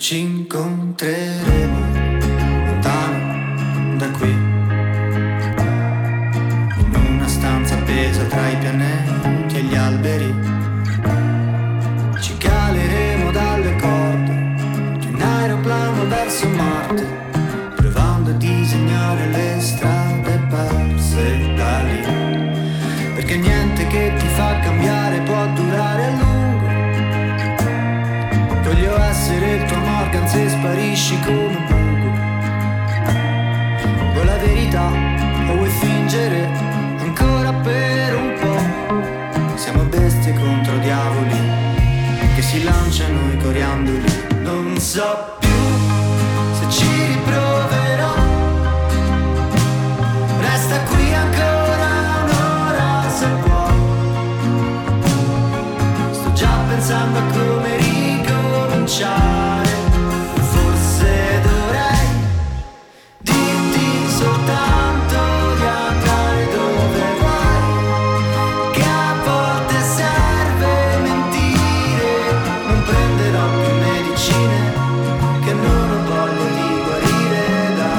Ci incontreremo lontano da qui, in una stanza appesa tra i pianeti e gli alberi. Ci caleremo dalle corde di un aeroplano verso Marte, provando a disegnare le strade perse da lì, perché niente che ti fa cambiare può durare a lungo. Voglio essere il tuo Morgan se sparisci come un buco. Vuoi la verità o vuoi fingere ancora per un po'? Siamo bestie contro diavoli che si lanciano i coriandoli. Non so più se ci riproverò. Resta qui ancora un'ora se può. Sto già pensando a come ricominciare. Forse dovrei dirti soltanto di andare dove vai, che a volte serve mentire. Non prenderò più medicine, che non ho voglia di guarire da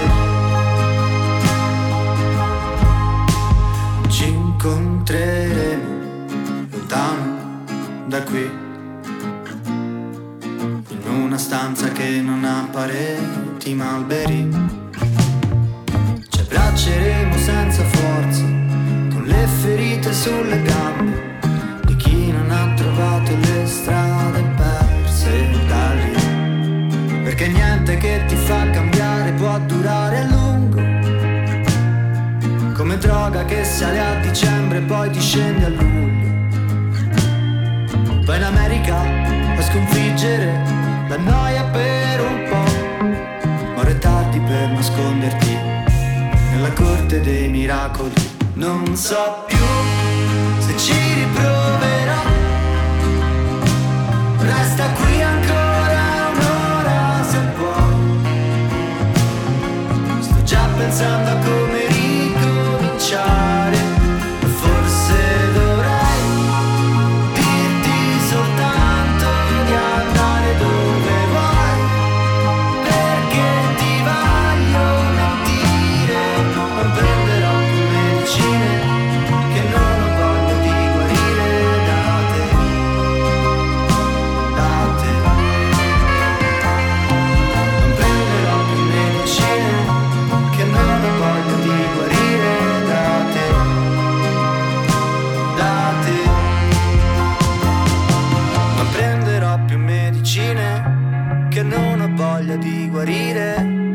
te. Ci incontreremo lontano da qui, una stanza che non ha pareti ma alberi. Ci abbracceremo senza forza, con le ferite sulle gambe di chi non ha trovato le strade perse da lì, perché niente che ti fa cambiare può durare a lungo, come droga che sale a dicembre e poi ti scende a luglio. Vai in America a sconfiggere la noia per un po', ma ora è tardi per nasconderti nella corte dei miracoli. Non so più se ci riproverò. Resta qui ancora un'ora se può. Sto già pensando a come ricominciare. Forse dovrei dirti soltanto di andare dove vuoi, perché ti voglio mentire. Non prenderò più medicine, che non ho voglia di guarire da te, da te. Non prenderò più medicine, che non ho voglia di guarire da te, da te. Non prenderò più medicine, che non ho voglia di guarire